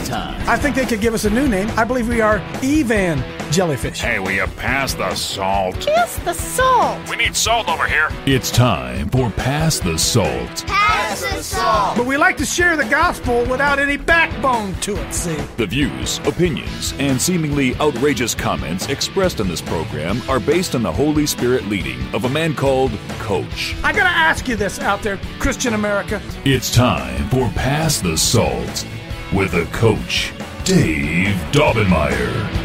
time. I think they could give us a new name. I believe we are Evan Jellyfish. Hey, will you pass the salt? Pass the salt. We need salt over here. It's time for Pass the Salt. Pass the salt. But we like to share the gospel without any backbone to it, see? The views, opinions, and seemingly outrageous comments expressed on this program are based on the Holy Spirit leading of a man called Coach. I gotta ask you this out there, Christian America. It's time for Pass the Salt with a Coach, Dave Daubenmire.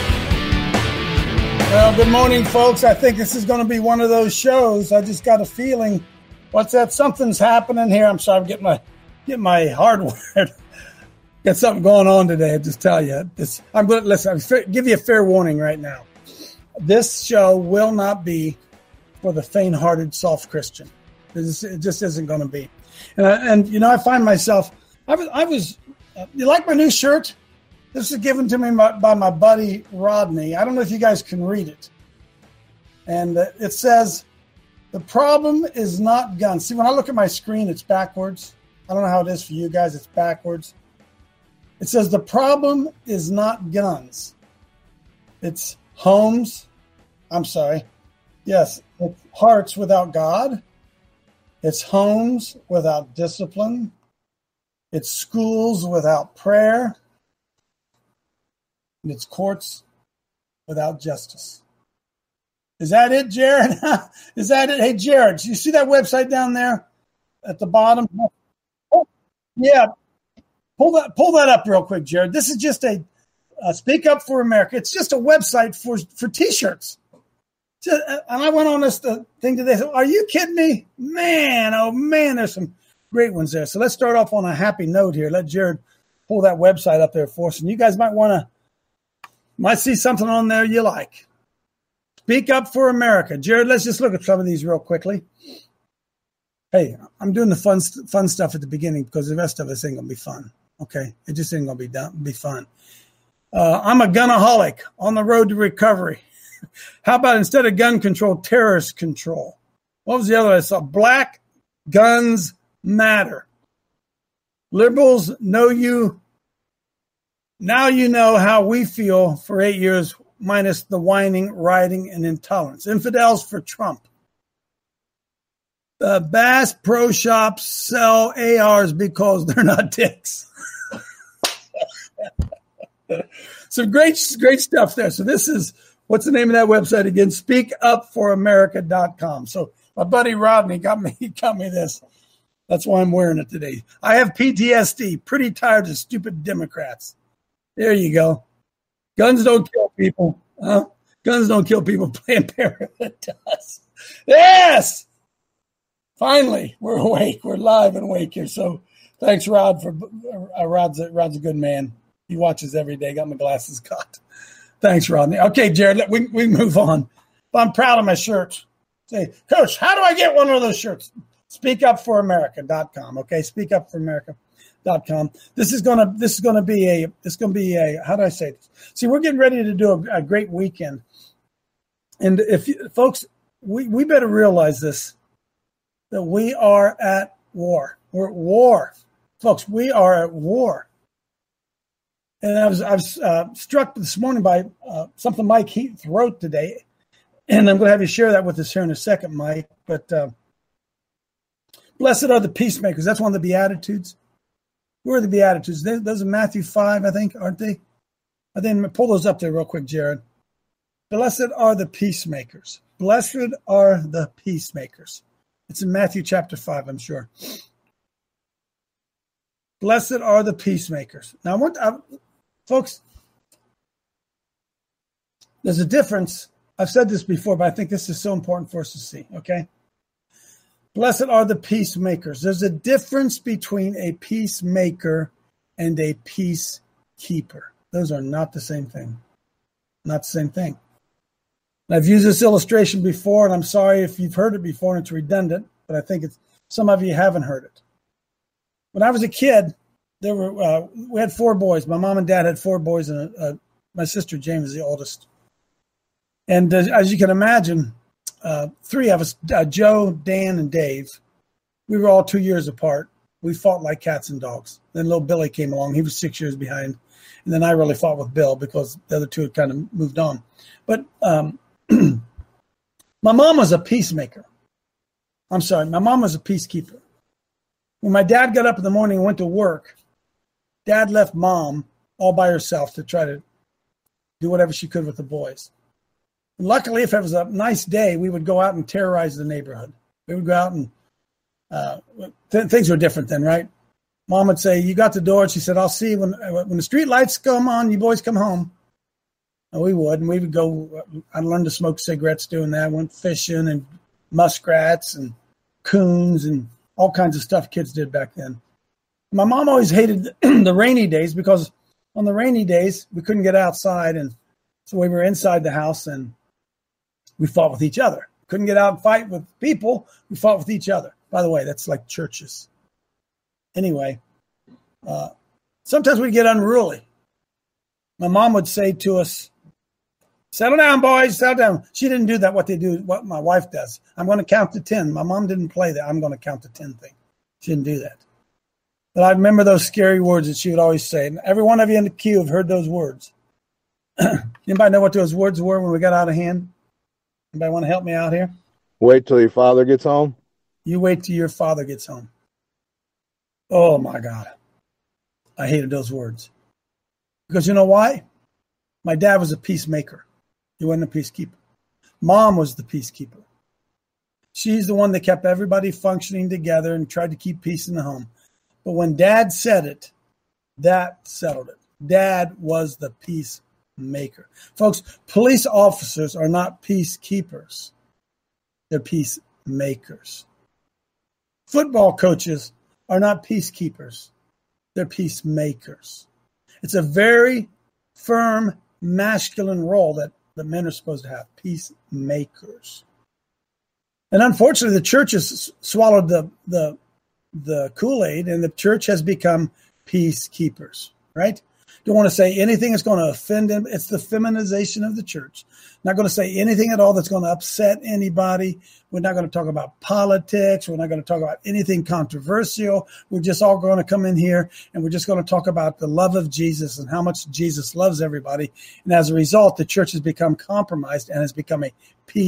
Well, good morning, folks. I think this is going to be one of those shows. I just got a feeling. What's that? Something's happening here. I'm sorry. I'm getting my hardware. Got something going on today. I just tell you. I'm going to listen. I'll give you a fair warning right now. This show will not be for the faint-hearted, soft Christian. It just isn't going to be. And you know, I find myself. I was. You like my new shirt? This is given to me by my buddy Rodney. I don't know if you guys can read it. And it says, the problem is not guns. See, when I look at my screen, it's backwards. I don't know how it is for you guys. It's backwards. It says, the problem is not guns. It's homes. I'm sorry. Yes, it's hearts without God. It's homes without discipline. It's schools without prayer. And it's courts without justice. That it, Jared? Is that it? Hey, Jared, you see that website down there at the bottom? Oh, yeah. Pull that up real quick, Jared. This is just a Speak Up for America. It's just a website for T-shirts. And I went on this thing today. Are you kidding me? Man, oh, man, there's some great ones there. So let's start off on a happy note here. Let Jared pull that website up there for us. And you guys might see something on there you like. Speak Up for America. Jared, let's just look at some of these real quickly. Hey, I'm doing the fun stuff at the beginning because the rest of us ain't going to be fun. Okay? It just ain't going to be fun. I'm a gunaholic on the road to recovery. How about instead of gun control, terrorist control? What was the other one I saw? Black guns matter. Liberals know you. Now you know how we feel for 8 years, minus the whining, rioting, and intolerance. Infidels for Trump. Bass Pro Shops sell ARs because they're not dicks. Some great stuff there. So this is, what's the name of that website again? SpeakUpForAmerica.com. So my buddy Rodney got me this. That's why I'm wearing it today. I have PTSD. Pretty tired of stupid Democrats. There you go. Guns don't kill people. Huh? Guns don't kill people. Planned Parenthood does. Yes! Finally, we're awake. We're live and awake here. So thanks, Rod. Rod's a good man. He watches every day. Got my glasses cut. Thanks, Rodney. Okay, Jared, we move on. I'm proud of my shirt. Say, Coach, how do I get one of those shirts? SpeakUpForAmerica.com. Okay, SpeakUpForAmerica.com. This is gonna be a how do I say this? See, we're getting ready to do a great weekend, and folks, we better realize this, that we are at war. We're at war, folks. We are at war. And I was struck this morning by something Mike Heath wrote today, and I'm going to have you share that with us here in a second, Mike. But blessed are the peacemakers. That's one of the Beatitudes. Who are the Beatitudes? Those are Matthew 5, I think, aren't they? I think pull those up there real quick, Jared. Blessed are the peacemakers. Blessed are the peacemakers. It's in Matthew chapter 5, I'm sure. Blessed are the peacemakers. Now, folks, there's a difference. I've said this before, but I think this is so important for us to see, okay? Blessed are the peacemakers. There's a difference between a peacemaker and a peacekeeper. Those are not the same thing. Not the same thing. And I've used this illustration before, and I'm sorry if you've heard it before and it's redundant, but I think some of you haven't heard it. When I was a kid, we had 4 boys. My mom and dad had 4 boys, and my sister Jane was the oldest. And as you can imagine, 3 of us, Joe, Dan, and Dave, we were all 2 years apart. We fought like cats and dogs. Then little Billy came along. He was 6 years behind. And then I really fought with Bill because the other two had kind of moved on. But my mom was a peacemaker. I'm sorry, my mom was a peacekeeper. When my dad got up in the morning and went to work, Dad left Mom all by herself to try to do whatever she could with the boys. And luckily, if it was a nice day, we would go out and terrorize the neighborhood. We would go out and things were different then, right? Mom would say, "You got the door." And she said, "I'll see you when the street lights come on, you boys come home." And we would. And we would go. I learned to smoke cigarettes doing that. Went fishing and muskrats and coons and all kinds of stuff kids did back then. My mom always hated the rainy days because on the rainy days, we couldn't get outside. And so we were inside the house and we fought with each other. Couldn't get out and fight with people. We fought with each other. By the way, that's like churches. Anyway, sometimes we'd get unruly. My mom would say to us, "Settle down, boys, settle down." She didn't do that, what my wife does. "I'm going to count to 10. My mom didn't play that "I'm going to count to 10 thing. She didn't do that. But I remember those scary words that she would always say. And every one of you in the queue have heard those words. Anybody know what those words were when we got out of hand? Anybody want to help me out here? Wait till your father gets home. You wait till your father gets home. Oh, my God. I hated those words. Because you know why? My dad was a peacemaker. He wasn't a peacekeeper. Mom was the peacekeeper. She's the one that kept everybody functioning together and tried to keep peace in the home. But when Dad said it, that settled it. Dad was the peacemaker. Folks, police officers are not peacekeepers. They're peacemakers. Football coaches are not peacekeepers. They're peacemakers. It's a very firm masculine role that the men are supposed to have, peacemakers. And unfortunately, the church has swallowed the Kool-Aid, and the church has become peacekeepers, right? Don't want to say anything that's going to offend them. It's the feminization of the church. Not going to say anything at all that's going to upset anybody. We're not going to talk about politics. We're not going to talk about anything controversial. We're just all going to come in here and we're just going to talk about the love of Jesus and how much Jesus loves everybody. And as a result, the church has become compromised and has become a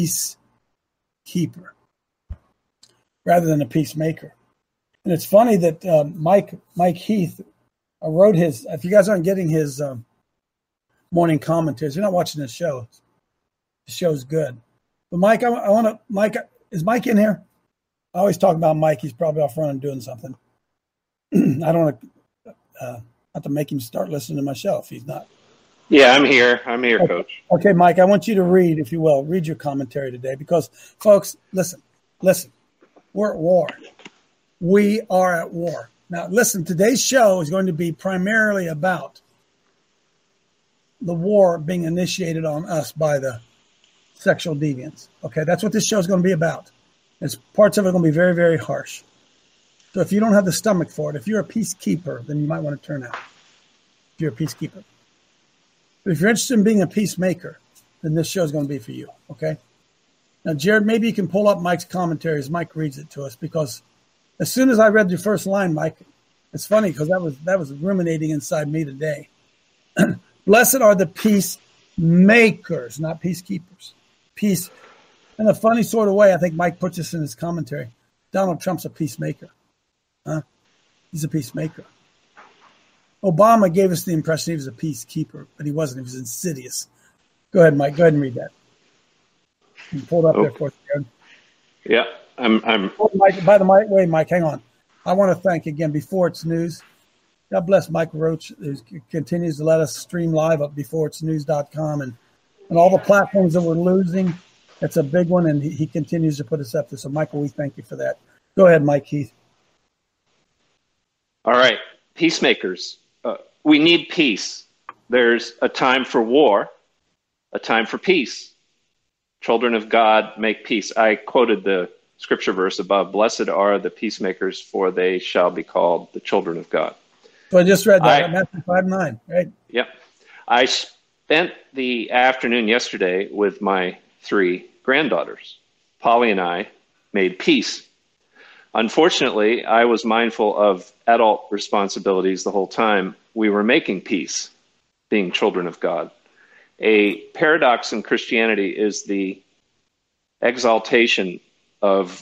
peacekeeper rather than a peacemaker. And it's funny that Mike Heath wrote his, if you guys aren't getting his morning commentaries, you're not watching this show. The show's good. But Mike, Mike, is Mike in here? I always talk about Mike. He's probably off running doing something. I don't want to have to make him start listening to my show if he's not. Yeah, I'm here, okay. Coach. Okay, Mike, I want you to read, if you will, read your commentary today because, folks, listen. We're at war. We are at war. Now, listen, today's show is going to be primarily about the war being initiated on us by the sexual deviants. Okay, that's what this show is going to be about. It's parts of it are going to be very, very harsh. So if you don't have the stomach for it, if you're a peacekeeper, then you might want to turn out. If you're a peacekeeper. But if you're interested in being a peacemaker, then this show is going to be for you, okay? Now, Jared, maybe you can pull up Mike's commentary as Mike reads it to us because as soon as I read your first line, Mike, it's funny because that was ruminating inside me today. Blessed are the peacemakers, not peacekeepers. Peace. In a funny sort of way, I think Mike puts this in his commentary. Donald Trump's a peacemaker. Huh? He's a peacemaker. Obama gave us the impression he was a peacekeeper, but he wasn't. He was insidious. Go ahead, Mike. Go ahead and read that. You pulled up there for us, Jared. Yeah, I'm. Oh, Mike, by the way, Mike, hang on. I want to thank again Before It's News. God bless Mike Roach, who continues to let us stream live at beforeitsnews.com and all the platforms that we're losing. It's a big one, and he continues to put us up there. So, Michael, we thank you for that. Go ahead, Mike Heath. All right, peacemakers. We need peace. There's a time for war, a time for peace. Children of God make peace. I quoted the scripture verse above. Blessed are the peacemakers, for they shall be called the children of God. So I just read that, Matthew 5:9, right? Yep. I spent the afternoon yesterday with my 3 granddaughters. Polly and I made peace. Unfortunately, I was mindful of adult responsibilities the whole time we were making peace, being children of God. A paradox in Christianity is the exaltation of,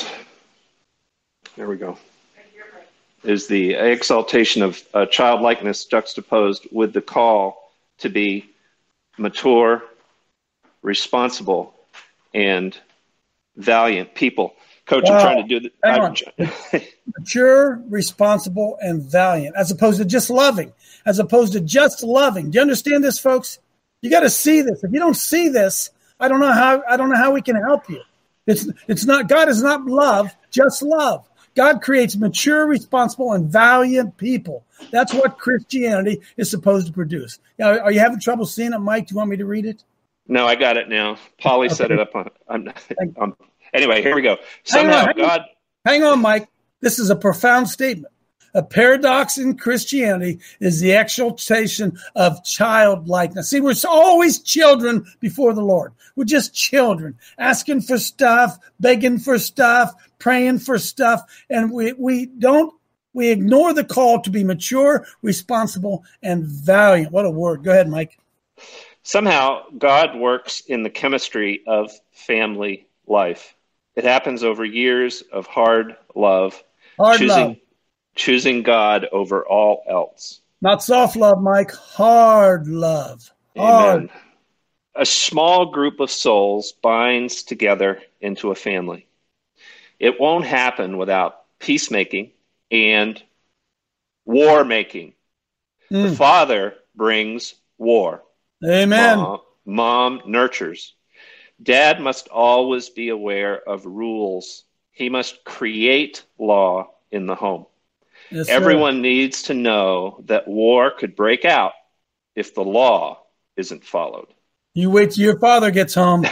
is the exaltation of childlikeness juxtaposed with the call to be mature, responsible, and valiant people. Coach, I'm trying to do that. Mature, responsible, and valiant, as opposed to just loving. Do you understand this, folks? You got to see this. If you don't see this, I don't know how we can help you. It's not, God is not love, just love. God creates mature, responsible, and valiant people. That's what Christianity is supposed to produce. Now, are you having trouble seeing it, Mike? Do you want me to read it? No, I got it now. Polly set it up on. Anyway, here we go. Hang on, Mike. This is a profound statement. A paradox in Christianity is the exaltation of childlikeness. See, we're always children before the Lord. We're just children, asking for stuff, begging for stuff, praying for stuff, and we ignore the call to be mature, responsible, and valiant. What a word. Go ahead, Mike. Somehow, God works in the chemistry of family life. It happens over years of hard love, choosing God over all else. Not soft love, Mike. Hard love. Amen. A small group of souls binds together into a family. It won't happen without peacemaking and war making. The father brings war. Amen. Mom nurtures. Dad must always be aware of rules. He must create law in the home. Yes, Everyone needs to know that war could break out if the law isn't followed. You wait till your father gets home.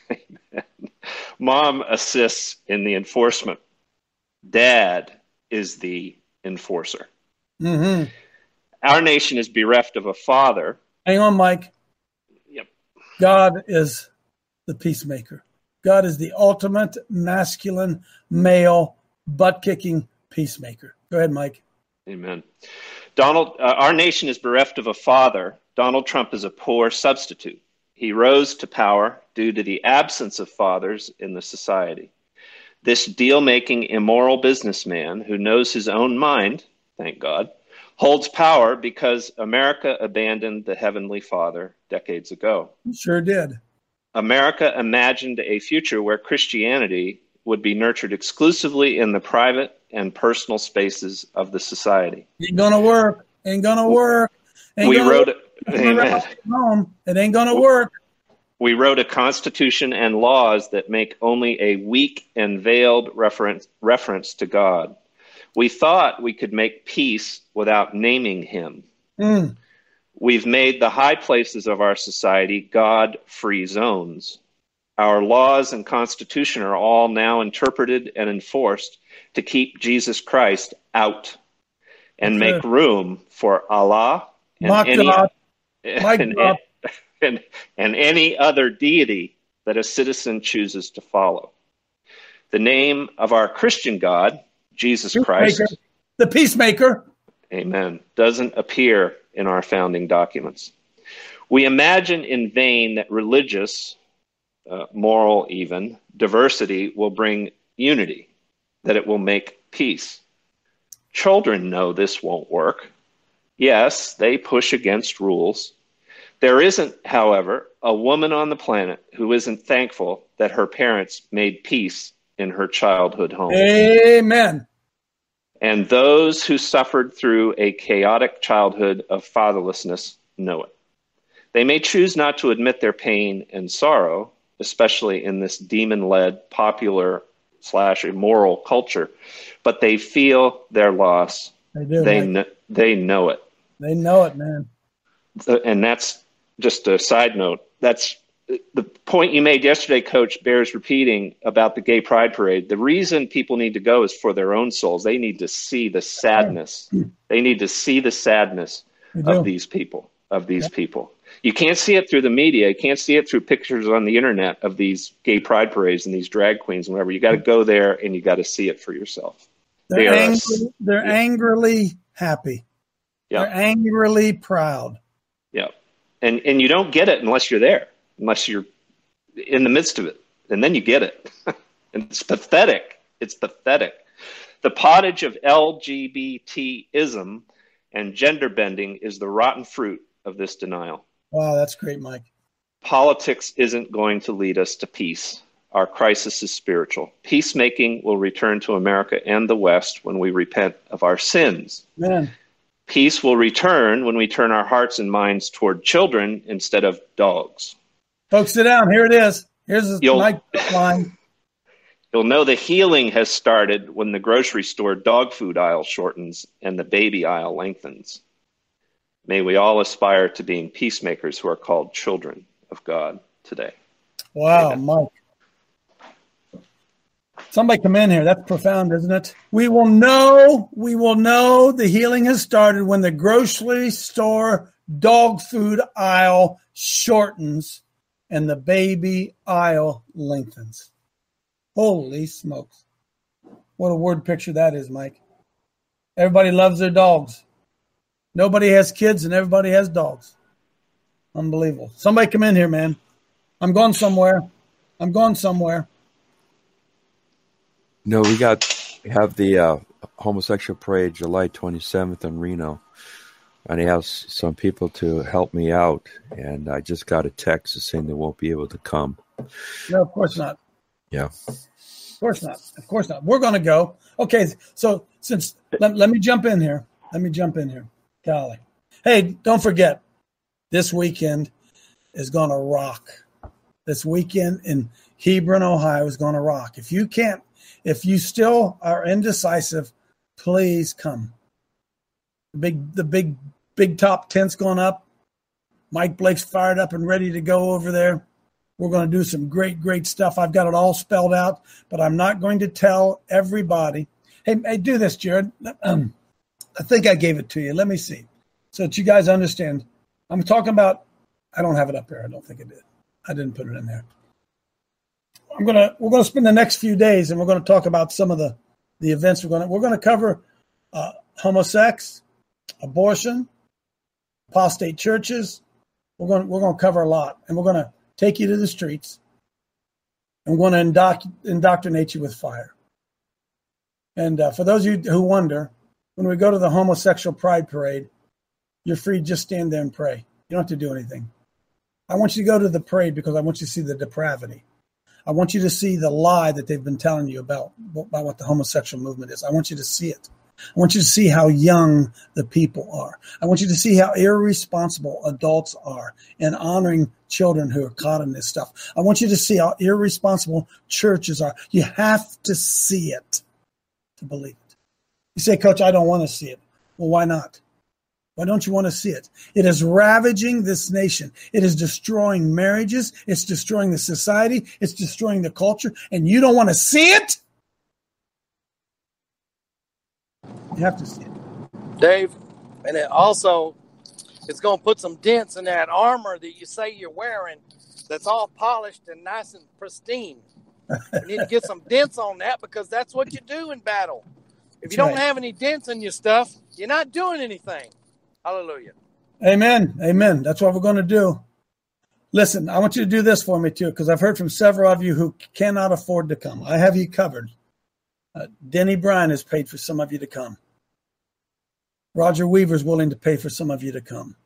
Mom assists in the enforcement. Dad is the enforcer. Mm-hmm. Our nation is bereft of a father. Hang on, Mike. Yep. God is the peacemaker. God is the ultimate masculine, male, butt-kicking peacemaker. Go ahead, Mike. Amen. Our nation is bereft of a father. Donald Trump is a poor substitute. He rose to power due to the absence of fathers in the society. This deal-making, immoral businessman who knows his own mind, thank God, holds power because America abandoned the Heavenly Father decades ago. He sure did. America imagined a future where Christianity would be nurtured exclusively in the private and personal spaces of the society. Ain't gonna work. Ain't gonna work. It ain't gonna work. We wrote a constitution and laws that make only a weak and veiled reference to God. We thought we could make peace without naming him. We've made the high places of our society God-free zones. Our laws and constitution are all now interpreted and enforced to keep Jesus Christ out and make room for Allah and any other deity that a citizen chooses to follow. The name of our Christian God, Jesus Christ, the peacemaker, amen, doesn't appear in our founding documents. We imagine in vain that religious, moral even, diversity will bring unity, that it will make peace. Children know this won't work. Yes, they push against rules. There isn't, however, a woman on the planet who isn't thankful that her parents made peace in her childhood home. Amen. And those who suffered through a chaotic childhood of fatherlessness know it. They may choose not to admit their pain and sorrow, especially in this demon-led, popular/immoral culture, but they feel their loss. They do. They know it. They know it, man. And that's just a side note. That's the point you made yesterday, Coach, bears repeating about the Gay Pride Parade. The reason people need to go is for their own souls. They need to see the sadness. They need to see the sadness of these people. You can't see it through the media. You can't see it through pictures on the internet of these gay pride parades and these drag queens and whatever. You got to go there and you got to see it for yourself. They're angrily happy. Yep. They're angrily proud. Yeah. And you don't get it unless you're there, unless you're in the midst of it. And then you get it. And it's pathetic. It's pathetic. The pottage of LGBTism and gender bending is the rotten fruit of this denial. Wow, that's great, Mike. Politics isn't going to lead us to peace. Our crisis is spiritual. Peacemaking will return to America and the West when we repent of our sins. Man. Peace will return when we turn our hearts and minds toward children instead of dogs. Folks, sit down. Here it is. Here's the Mike line. You'll know the healing has started when the grocery store dog food aisle shortens and the baby aisle lengthens. May we all aspire to being peacemakers who are called children of God today. Wow, Amen. Mike. Somebody come in here. That's profound, isn't it? We will know the healing has started when the grocery store dog food aisle shortens and the baby aisle lengthens. Holy smokes. What a word picture that is, Mike. Everybody loves their dogs. Nobody has kids and everybody has dogs. Unbelievable. Somebody come in here, man. I'm going somewhere. No, we have the homosexual parade July 27th in Reno, and he has some people to help me out, and I just got a text saying they won't be able to come. No, of course not. Yeah. Of course not. We're going to go. Okay, so let me jump in here. Golly. Hey, don't forget, this weekend is going to rock. This weekend in Hebron, Ohio is going to rock. If you still are indecisive, please come. The big top tent's going up. Mike Blake's fired up and ready to go over there. We're going to do some great stuff. I've got it all spelled out, but I'm not going to tell everybody. Hey, do this, Jared. I think I gave it to you. Let me see. So that you guys understand. I'm talking about, I don't have it up here. I don't think I did. I didn't put it in there. We're going to spend the next few days and we're going to talk about some of the events we're going to cover homosex, abortion, apostate churches. We're going to cover a lot, and we're going to take you to the streets, and we're going to indoctrinate you with fire. And for those of you who wonder, when we go to the homosexual pride parade, you're free to just stand there and pray. You don't have to do anything. I want you to go to the parade because I want you to see the depravity. I want you to see the lie that they've been telling you about what the homosexual movement is. I want you to see it. I want you to see how young the people are. I want you to see how irresponsible adults are in honoring children who are caught in this stuff. I want you to see how irresponsible churches are. You have to see it to believe it. You say, Coach, I don't want to see it. Well, why not? Why don't you want to see it? It is ravaging this nation. It is destroying marriages. It's destroying the society. It's destroying the culture. And you don't want to see it? You have to see it. Dave, and it's going to put some dents in that armor that you say you're wearing that's all polished and nice and pristine. You need to get some dents on that because that's what you do in battle. If you don't have any dents in your stuff, you're not doing anything. Hallelujah. Amen. That's what we're going to do. Listen, I want you to do this for me too, because I've heard from several of you who cannot afford to come. I have you covered. Denny Bryan has paid for some of you to come. Roger Weaver's willing to pay for some of you to come.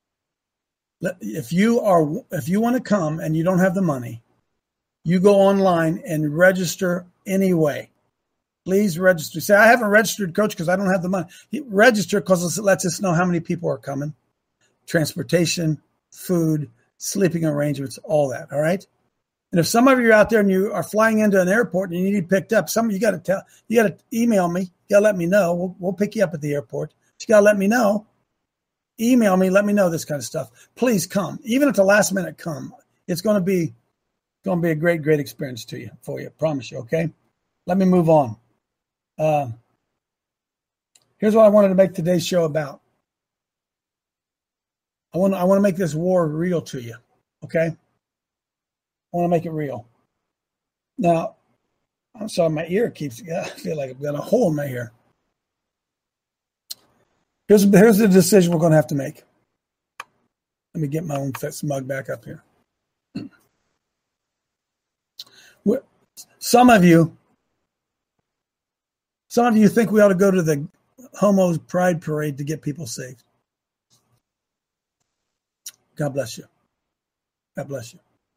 If you want to come and you don't have the money, you go online and register anyway. Please register. Say, I haven't registered, Coach, because I don't have the money. Register because it lets us know how many people are coming. Transportation, food, sleeping arrangements, all that. All right. And if some of you are out there and you are flying into an airport and you need picked up, you got to email me. You got to let me know. We'll pick you up at the airport. You got to let me know. Email me. Let me know this kind of stuff. Please come. Even at the last minute, come. It's going to be a great experience for you. I promise you. Okay. Let me move on. Here's what I wanted to make today's show about. I want to make this war real to you, okay? I want to make it real. Now, I'm sorry, my ear I feel like I've got a hole in my ear. Here's the decision we're going to have to make. Let me get my own mug back up here. Some of you think we ought to go to the Homo Pride Parade to get people saved. God bless you. God bless you.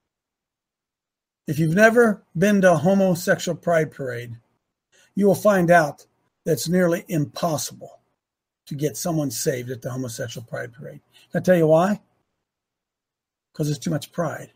If you've never been to a homosexual pride parade, you will find out that it's nearly impossible to get someone saved at the homosexual pride parade. Can I tell you why? Because there's too much pride.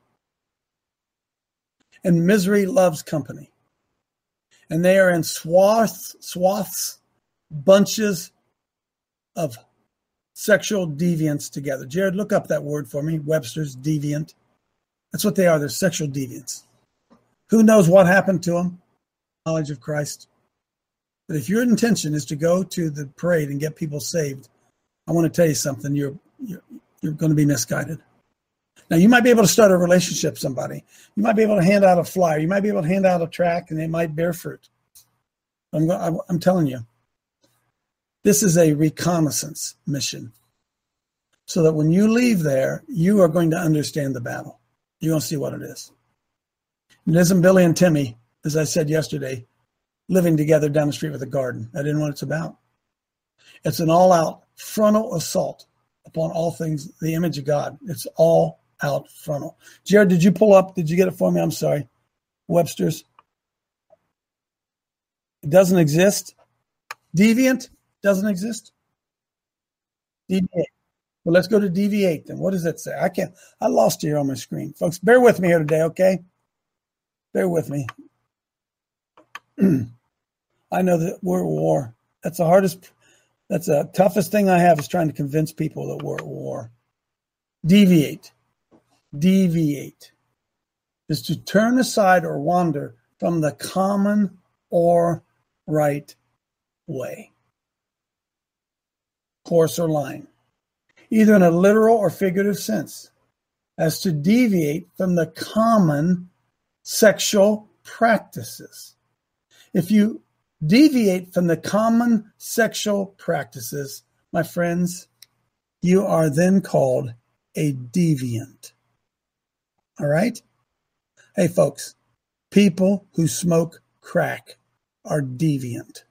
And misery loves company. And they are in swaths, bunches of sexual deviants together. Jared, look up that word for me, Webster's deviant. That's what they are. They're sexual deviants. Who knows what happened to them? Knowledge of Christ. But if your intention is to go to the parade and get people saved, I want to tell you something. You're going to be misguided. Now, you might be able to start a relationship with somebody. You might be able to hand out a flyer. You might be able to hand out a tract, and it might bear fruit. I'm telling you, this is a reconnaissance mission. So that when you leave there, you are going to understand the battle. You're going to see what it is. It isn't Billy and Timmy, as I said yesterday, living together down the street with a garden. That isn't what it's about. It's an all-out frontal assault upon all things, the image of God. It's all out frontal. Jared, did you pull up? Did you get it for me? I'm sorry. Webster's. It doesn't exist. Deviant doesn't exist. Deviate. Well, let's go to deviate then. What does that say? I lost it here on my screen. Folks, bear with me here today, okay? Bear with me. I know that we're at war. That's the toughest thing I have is trying to convince people that we're at war. Deviate. Deviate is to turn aside or wander from the common or right way, course or line, either in a literal or figurative sense, as to deviate from the common sexual practices. If you deviate from the common sexual practices, my friends, you are then called a deviant. All right? Hey, folks, people who smoke crack are deviant.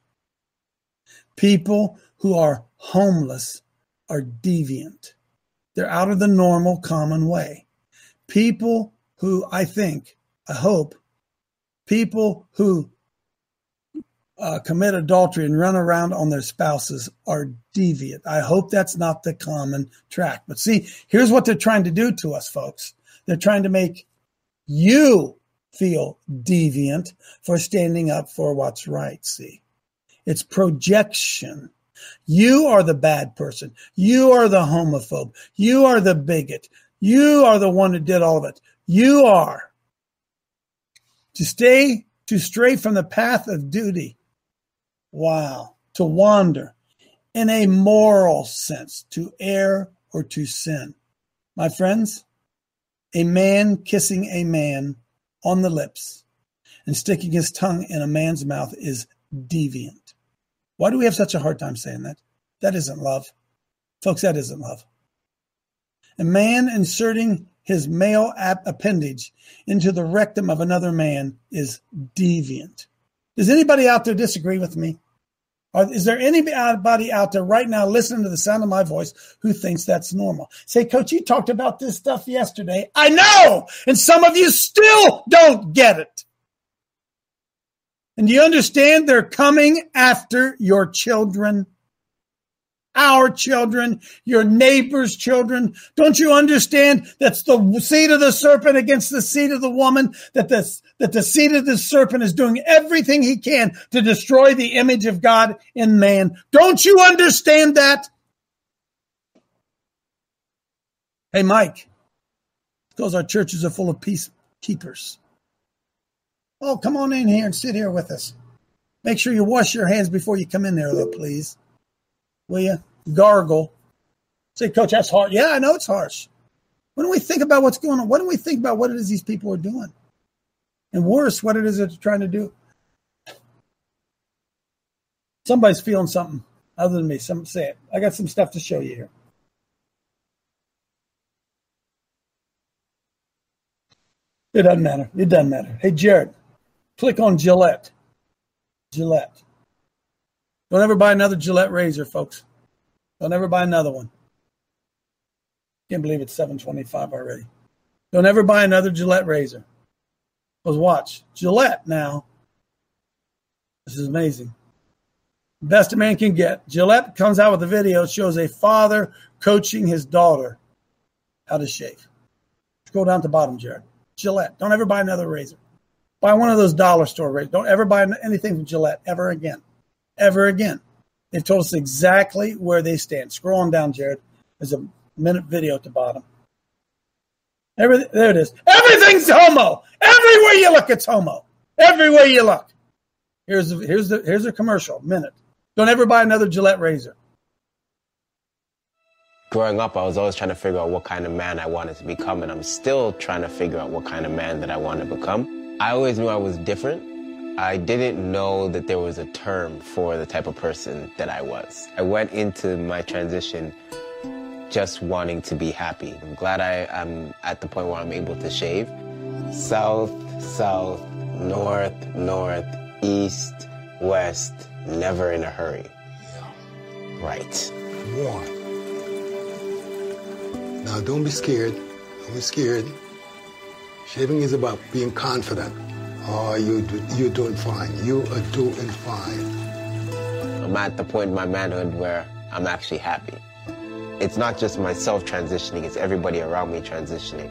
People who are homeless are deviant. They're out of the normal, common way. People who, I hope, people who commit adultery and run around on their spouses are deviant. I hope that's not the common track. But see, here's what they're trying to do to us, folks. They're trying to make you feel deviant for standing up for what's right, see. It's projection. You are the bad person. You are the homophobe. You are the bigot. You are the one who did all of it. You are. To stray from the path of duty. Wow. To wander in a moral sense, to err or to sin. My friends, a man kissing a man on the lips and sticking his tongue in a man's mouth is deviant. Why do we have such a hard time saying that? That isn't love. Folks, that isn't love. A man inserting his male appendage into the rectum of another man is deviant. Does anybody out there disagree with me? Or is there anybody out there right now listening to the sound of my voice who thinks that's normal? Say, Coach, you talked about this stuff yesterday. I know! And some of you still don't get it. And do you understand they're coming after your children? Our children, your neighbor's children. Don't you understand that's the seed of the serpent against the seed of the woman, that the seed of the serpent is doing everything he can to destroy the image of God in man? Don't you understand that? Hey, Mike, because our churches are full of peacekeepers. Oh, come on in here and sit here with us. Make sure you wash your hands before you come in there, though, please. Will you? Gargle. Say, Coach, that's harsh. Yeah, I know it's harsh. When do we think about what's going on? What do we think about what it is these people are doing? And worse, what it is that they're trying to do? Somebody's feeling something other than me. Some say it. I got some stuff to show you here. It doesn't matter. It doesn't matter. Hey, Jared, click on Gillette. Gillette. Don't ever buy another Gillette razor, folks. Don't ever buy another one. Can't believe it's $7.25 already. Don't ever buy another Gillette razor. Because watch. Gillette now. This is amazing. Best a man can get. Gillette comes out with a video. It shows a father coaching his daughter how to shave. Scroll down to the bottom, Jared. Gillette. Don't ever buy another razor. Buy one of those dollar store razors. Don't ever buy anything from Gillette ever again. Ever again. They've told us exactly where they stand. Scroll on down, Jared. There's a minute video at the bottom. There it is. Everything's homo. Everywhere you look, it's homo. Everywhere you look. Here's a commercial. Minute. Don't ever buy another Gillette razor. Growing up, I was always trying to figure out what kind of man I wanted to become, and I'm still trying to figure out what kind of man that I want to become. I always knew I was different. I didn't know that there was a term for the type of person that I was. I went into my transition just wanting to be happy. I'm glad I'm at the point where I'm able to shave. South, south, north, north, east, west, never in a hurry. Right. One. Now, don't be scared. Don't be scared. Shaving is about being confident. Oh, you're doing fine. You are doing fine. I'm at the point in my manhood where I'm actually happy. It's not just myself transitioning, it's everybody around me transitioning.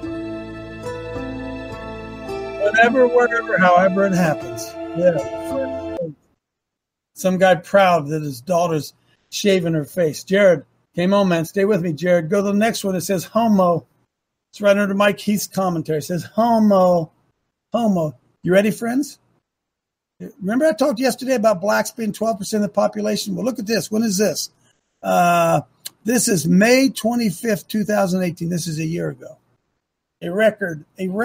Whenever, wherever, however it happens. Yeah. Some guy proud that his daughter's shaving her face. Jared, came on, man. Stay with me, Jared. Go to the next one. It says homo. It's right under Mike Heath's commentary. It says homo. Homo. You ready, friends? Remember I talked yesterday about blacks being 12% of the population? Well, look at this. When is this? This is May 25th, 2018. This is a year ago. A record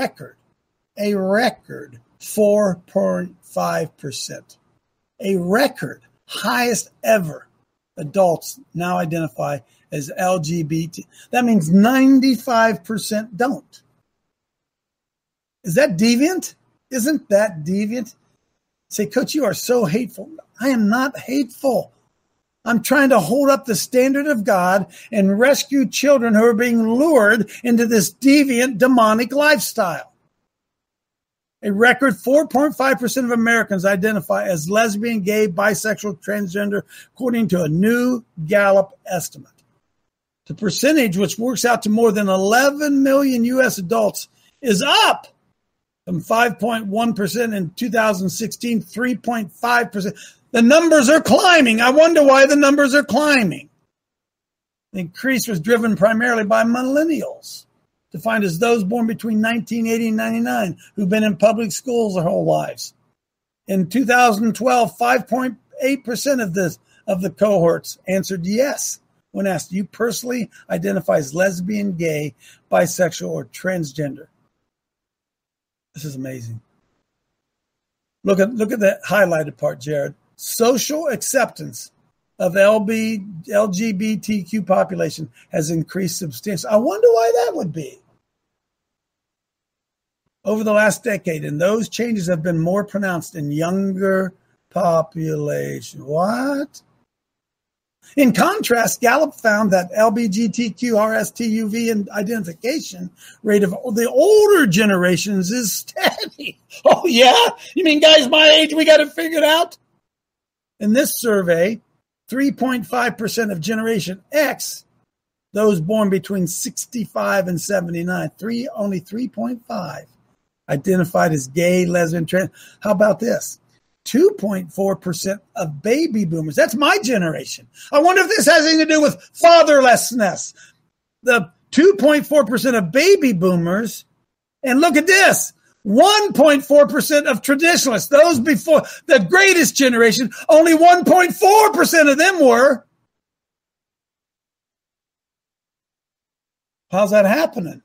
4.5%. A record, highest ever. Adults now identify as LGBT. That means 95% don't. Is that deviant? Isn't that deviant? Say, Coach, you are so hateful. I am not hateful. I'm trying to hold up the standard of God and rescue children who are being lured into this deviant, demonic lifestyle. A record 4.5% of Americans identify as lesbian, gay, bisexual, transgender, according to a new Gallup estimate. The percentage, which works out to more than 11 million U.S. adults, is up from 5.1% in 2016, 3.5%. The numbers are climbing. I wonder why the numbers are climbing. The increase was driven primarily by millennials, defined as those born between 1980 and 99, who've been in public schools their whole lives. In 2012, 5.8% of the cohorts answered yes when asked, do you personally identify as lesbian, gay, bisexual, or transgender? This is amazing. Look at the highlighted part, Jared. Social acceptance of LGBTQ population has increased substantially. I wonder why that would be. Over the last decade, and those changes have been more pronounced in younger population. What? In contrast, Gallup found that LGBTQ/RSTUV and identification rate of the older generations is steady. Oh, yeah? You mean guys my age, we got it figured out? In this survey, 3.5% of Generation X, those born between 65 and 79, only 3.5 identified as gay, lesbian, trans. How about this? 2.4% of baby boomers. That's my generation. I wonder if this has anything to do with fatherlessness. The 2.4% of baby boomers, and look at this, 1.4% of traditionalists. Those before the greatest generation, only 1.4% of them were. How's that happening?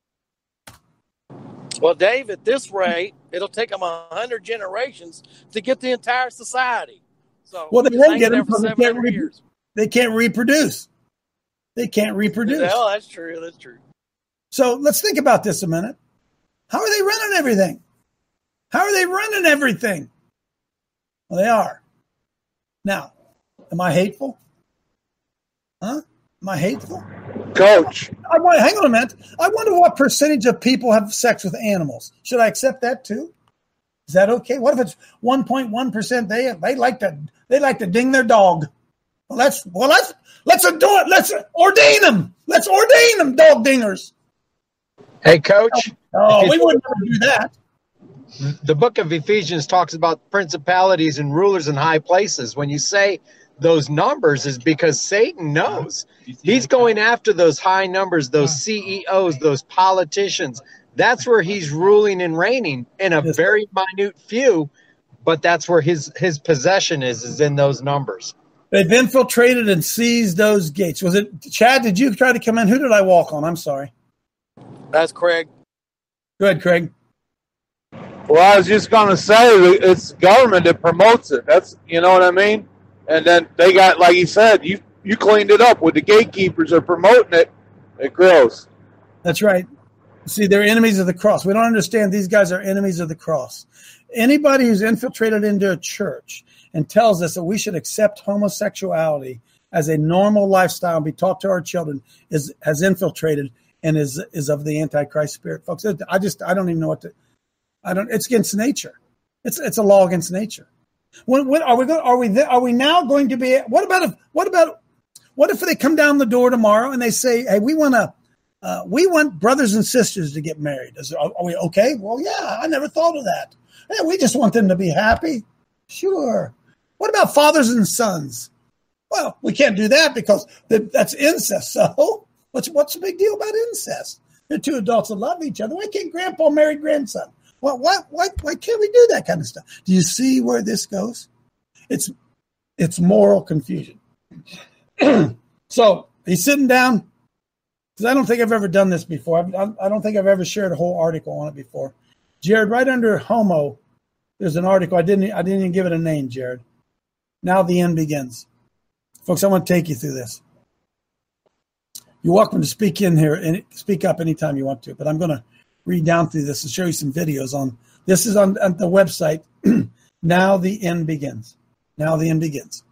Well, Dave, at this rate, it'll take them 100 generations to get the entire society. So, well, they won't get there them for because 700 years. They can't reproduce. They can't reproduce. Oh, that's true. That's true. So let's think about this a minute. How are they running everything? How are they running everything? Well, they are. Now, am I hateful? Huh? Am I hateful? Coach. Hang on a minute. I wonder what percentage of people have sex with animals. Should I accept that too? Is that okay? What if it's 1.1%? They like to ding their dog. Let's do it. Let's ordain them. Let's ordain them, dog dingers. Hey, Coach. Oh, we wouldn't ever do that. The book of Ephesians talks about principalities and rulers in high places. When you say those numbers, is because Satan knows he's going after those high numbers, those CEOs, those politicians. That's where he's ruling and reigning in a very minute few, but that's where his possession is in those numbers. They've infiltrated and seized those gates. Was it Chad? Did you try to come in? Who did I walk on? I'm sorry. That's Craig. Go ahead, Craig. Well, I was just going to say it's government that promotes it. That's, you know what I mean? And then they got, like you said, you cleaned it up with the gatekeepers are promoting it. It grows. That's right. See, they're enemies of the cross. We don't understand these guys are enemies of the cross. Anybody who's infiltrated into a church and tells us that we should accept homosexuality as a normal lifestyle and be taught to our children has infiltrated and is of the Antichrist spirit, folks. I don't even know what to. It's against nature. It's a law against nature. When are we now going to be? What if they come down the door tomorrow and they say, "Hey, we want brothers and sisters to get married"? Are we okay? Well, yeah, I never thought of that. Yeah, we just want them to be happy. Sure. What about fathers and sons? Well, we can't do that because that's incest. So what's the big deal about incest? They're two adults that love each other. Why can't grandpa marry grandson? Well, why can't we do that kind of stuff? Do you see where this goes? It's moral confusion. So he's sitting down because I don't think I've ever done this before. I don't think I've ever shared a whole article on it before. Jared, right under homo, there's an article. I didn't even give it a name, Jared. Now the end begins. Folks, I want to take you through this. You're welcome to speak in here and speak up anytime you want to, but I'm going to read down through this and show you some videos on this. Is on the website. Now the end begins. Now the end begins.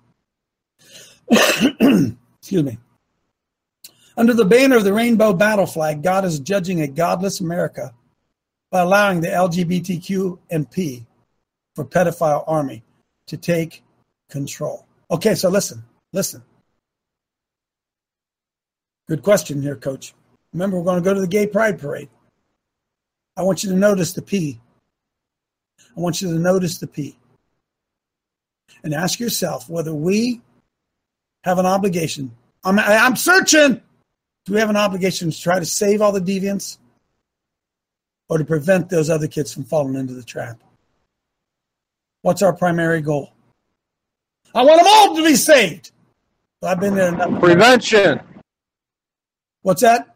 Excuse me. Under the banner of the rainbow battle flag, God is judging a godless America by allowing the LGBTQ and P for pedophile army to take control. Okay, so listen. Good question here, Coach. Remember, we're going to go to the Gay Pride Parade. I want you to notice the P. I want you to notice the P. And ask yourself whether we have an obligation. I'm searching. Do we have an obligation to try to save all the deviants or to prevent those other kids from falling into the trap? What's our primary goal? I want them all to be saved. I've been there enough. Prevention. What's that?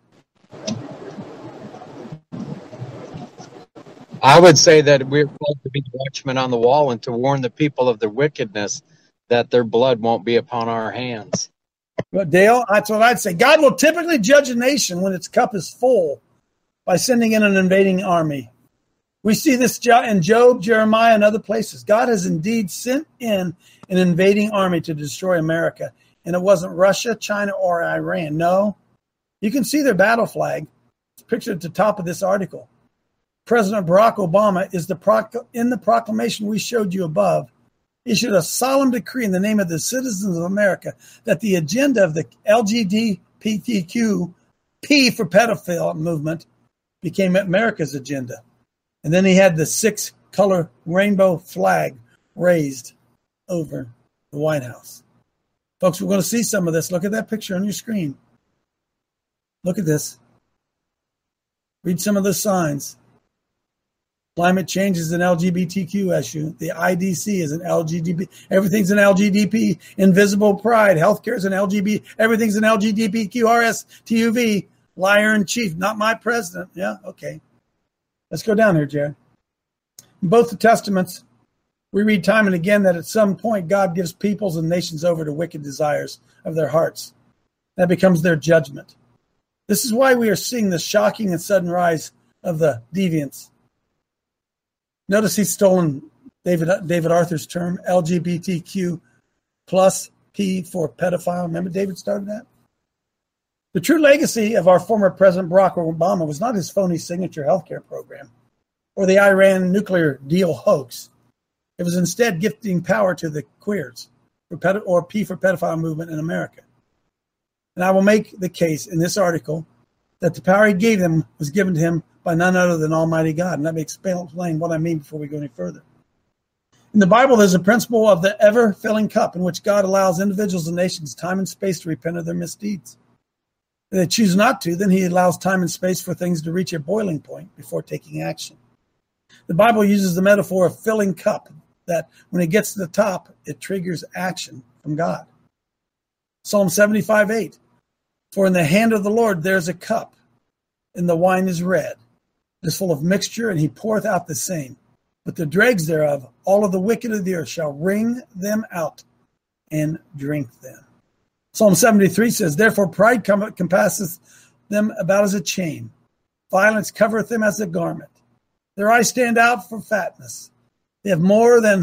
I would say that we're called to be watchmen on the wall and to warn the people of their wickedness that their blood won't be upon our hands. Well, Dale, that's what I'd say. God will typically judge a nation when its cup is full by sending in an invading army. We see this in Job, Jeremiah, and other places. God has indeed sent in an invading army to destroy America. And it wasn't Russia, China, or Iran. No. You can see their battle flag. It's pictured at the top of this article. President Barack Obama is in the proclamation we showed you above, issued a solemn decree in the name of the citizens of America that the agenda of the LGBTQ P for pedophile movement became America's agenda. And then he had the 6-color rainbow flag raised over the White House. Folks, we're going to see some of this. Look at that picture on your screen. Look at this. Read some of the signs. Climate change is an LGBTQ issue. The IDC is an LGBT. Everything's an LGBT. Invisible pride. Healthcare is an LGBT. Everything's an LGBTQRS TUV. Liar in chief, not my president. Yeah, okay. Let's go down here, Jared. In both the Testaments, we read time and again that at some point God gives peoples and nations over to wicked desires of their hearts. That becomes their judgment. This is why we are seeing the shocking and sudden rise of the deviants. Notice he's stolen David Arthur's term, LGBTQ plus P for pedophile. Remember David started that? The true legacy of our former President Barack Obama was not his phony signature healthcare program or the Iran nuclear deal hoax. It was instead gifting power to the queers, or P for pedophile movement in America. And I will make the case in this article that the power he gave them was given to him by none other than Almighty God. And let me explain what I mean before we go any further. In the Bible, there's a principle of the ever-filling cup in which God allows individuals and nations time and space to repent of their misdeeds. If they choose not to, then he allows time and space for things to reach a boiling point before taking action. The Bible uses the metaphor of filling cup, that when it gets to the top, it triggers action from God. Psalm 75:8. For in the hand of the Lord there's a cup, and the wine is red. It is full of mixture, and he poureth out the same. But the dregs thereof, all of the wicked of the earth, shall wring them out and drink them. Psalm 73 says, therefore pride compasseth them about as a chain. Violence covereth them as a garment. Their eyes stand out for fatness. They have more than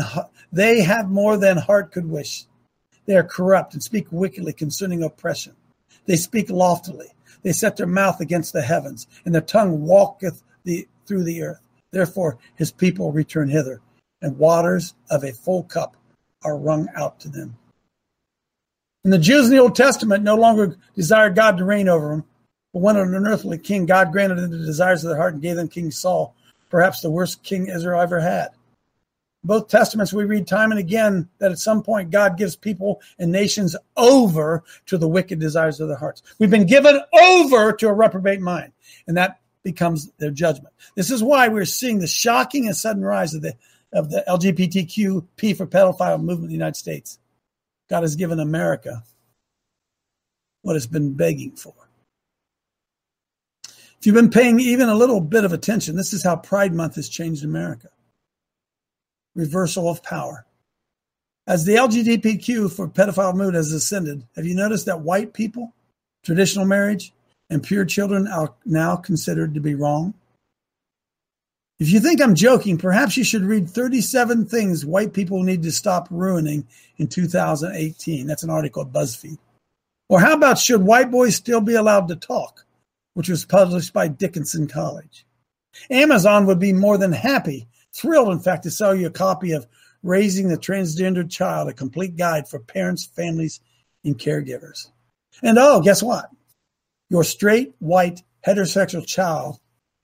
heart could wish. They are corrupt and speak wickedly concerning oppression. They speak loftily. They set their mouth against the heavens, and their tongue walketh through the earth. Therefore his people return hither, and waters of a full cup are wrung out to them. And the Jews in the Old Testament no longer desired God to reign over them, but wanted an earthly king. God granted them the desires of their heart and gave them King Saul, perhaps the worst king Israel ever had. Both Testaments, we read time and again that at some point God gives people and nations over to the wicked desires of their hearts. We've been given over to a reprobate mind, and that becomes their judgment. This is why we're seeing the shocking and sudden rise of the LGBTQ P for pedophile movement in the United States. God has given America what it's been begging for. If you've been paying even a little bit of attention, this is how Pride Month has changed America. Reversal of power. As the LGBTQ for pedophile movement has ascended, have you noticed that white people, traditional marriage, and pure children are now considered to be wrong? If you think I'm joking, perhaps you should read 37 things white people need to stop ruining in 2018. That's an article at BuzzFeed. Or how about should white boys still be allowed to talk, which was published by Dickinson College. Amazon would be more than happy, thrilled, in fact, to sell you a copy of Raising the Transgender Child, a complete guide for parents, families, and caregivers. And guess what? Your straight, white, heterosexual child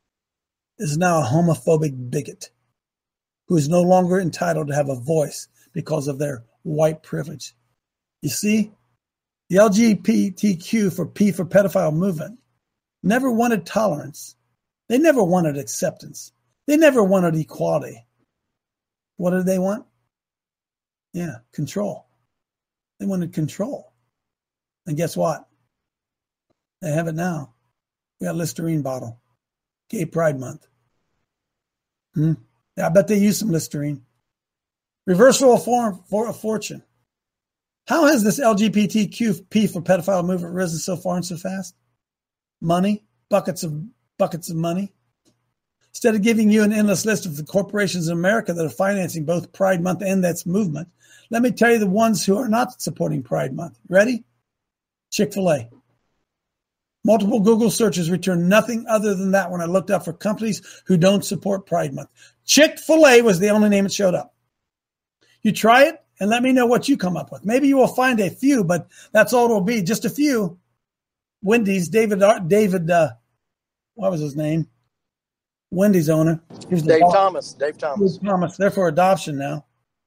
is now a homophobic bigot who is no longer entitled to have a voice because of their white privilege. You see, the LGBTQ for P for pedophile movement never wanted tolerance. They never wanted acceptance. They never wanted equality. What did they want? Yeah, control. They wanted control. And guess what? They have it now. We got a Listerine bottle. Gay Pride Month. Yeah, I bet they use some Listerine. Reversal of fortune. How has this LGBTQ for pedophile movement risen so far and so fast? Money, buckets of money. Instead of giving you an endless list of the corporations in America that are financing both Pride Month and that movement, let me tell you the ones who are not supporting Pride Month. Ready? Chick-fil-A. Multiple Google searches returned nothing other than that when I looked up for companies who don't support Pride Month. Chick-fil-A was the only name that showed up. You try it and let me know what you come up with. Maybe you will find a few, but that's all it will be, just a few. Wendy's, David, what was his name? Wendy's owner. Dave Thomas. Dave Thomas. They're for adoption now.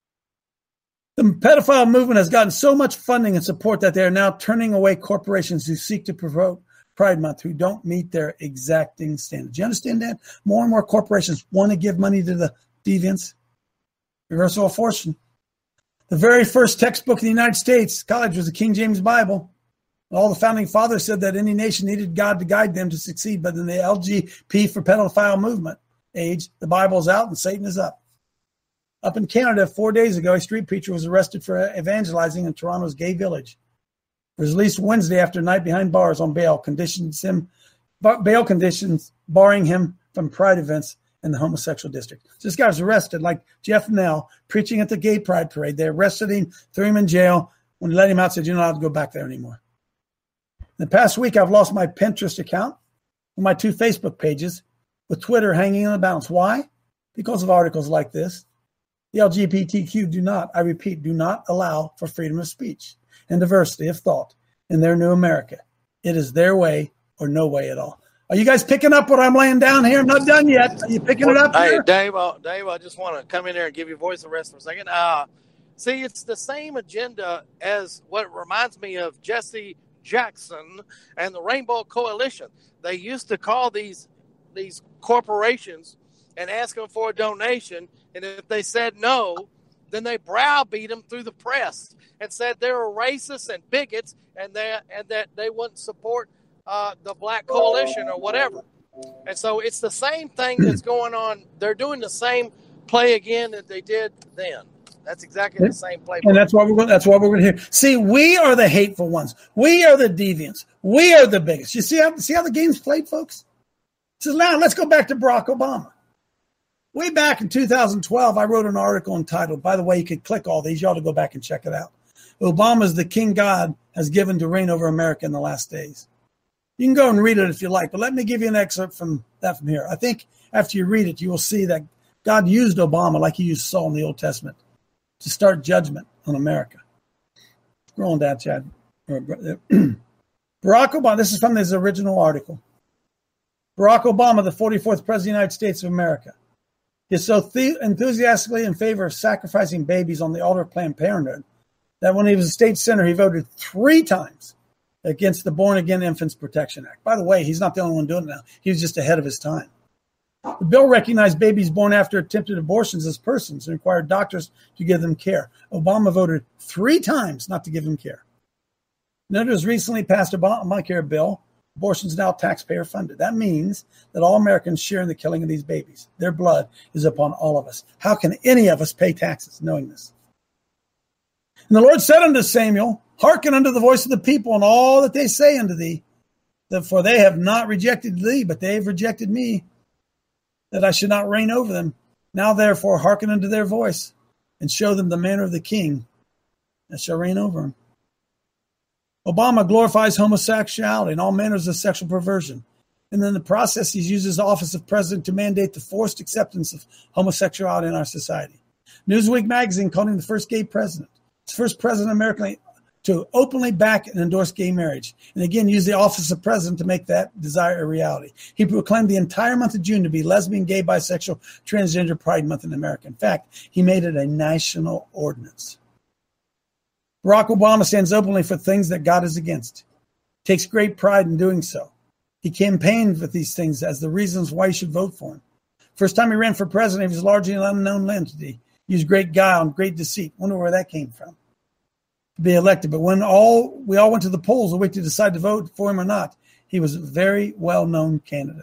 The pedophile movement has gotten so much funding and support that they are now turning away corporations who seek to promote Pride Month who don't meet their exacting standards. You understand that? More and more corporations want to give money to the deviants. Reversal of fortune. The very first textbook in the United States college was the King James Bible. All the founding fathers said that any nation needed God to guide them to succeed, but in the LGP for pedophile movement age, the Bible is out and Satan is up. Up in Canada, 4 days ago, a street preacher was arrested for evangelizing in Toronto's gay village. He was released Wednesday after a night behind bars on bail conditions barring him from pride events in the homosexual district. So this guy was arrested like Jeff Nell preaching at the gay pride parade. They arrested him, threw him in jail. When they let him out, said, you're not allowed to go back there anymore. In the past week, I've lost my Pinterest account and my 2 Facebook pages, with Twitter hanging in the balance. Why? Because of articles like this. The LGBTQ do not allow for freedom of speech and diversity of thought in their new America. It is their way or no way at all. Are you guys picking up what I'm laying down here? I'm not done yet. Are you picking it up here? Hey, Dave, I just want to come in there and give you voice and rest for a second. See, it's the same agenda as what reminds me of Jesse Jackson and the Rainbow Coalition. They used to call these corporations and ask them for a donation, and if they said no, then they browbeat them through the press and said they were racist and bigots, and that they wouldn't support the Black Coalition or whatever. And so it's the same thing that's going on. They're doing the same play again that they did then. That's exactly the same play. And that's what we're going to hear. See, we are the hateful ones. We are the deviants. We are the biggest. You see how the game's played, folks? So now let's go back to Barack Obama. Way back in 2012, I wrote an article entitled, by the way, you could click all these. You ought to go back and check it out. Obama's the king God has given to reign over America in the last days. You can go and read it if you like, but let me give you an excerpt from here. I think after you read it, you will see that God used Obama like he used Saul in the Old Testament to start judgment on America. Scrolling down, Chad. Barack Obama, this is from his original article. Barack Obama, the 44th President of the United States of America, is so enthusiastically in favor of sacrificing babies on the altar of Planned Parenthood that when he was a state senator, he voted 3 times against the Born Again Infants Protection Act. By the way, he's not the only one doing it now. He was just ahead of his time. The bill recognized babies born after attempted abortions as persons and required doctors to give them care. Obama voted 3 times not to give them care. Another was recently passed Obamacare bill. Abortion is now taxpayer funded. That means that all Americans share in the killing of these babies. Their blood is upon all of us. How can any of us pay taxes knowing this? And the Lord said unto Samuel, hearken unto the voice of the people and all that they say unto thee, for they have not rejected thee, but they have rejected me, that I should not reign over them. Now therefore hearken unto their voice, and show them the manner of the king that shall reign over them. Obama glorifies homosexuality and all manners of sexual perversion. And in the process, he uses the office of president to mandate the forced acceptance of homosexuality in our society. Newsweek magazine called him the first gay president. It's the first president in America to openly back and endorse gay marriage. And again, use the office of president to make that desire a reality. He proclaimed the entire month of June to be lesbian, gay, bisexual, transgender pride month in America. In fact, he made it a national ordinance. Barack Obama stands openly for things that God is against. Takes great pride in doing so. He campaigned with these things as the reasons why you should vote for him. First time he ran for president, he was largely an unknown entity. He used great guile and great deceit. Wonder where that came from. To be elected. But when we all went to the polls a week to decide to vote for him or not, he was a very well-known candidate.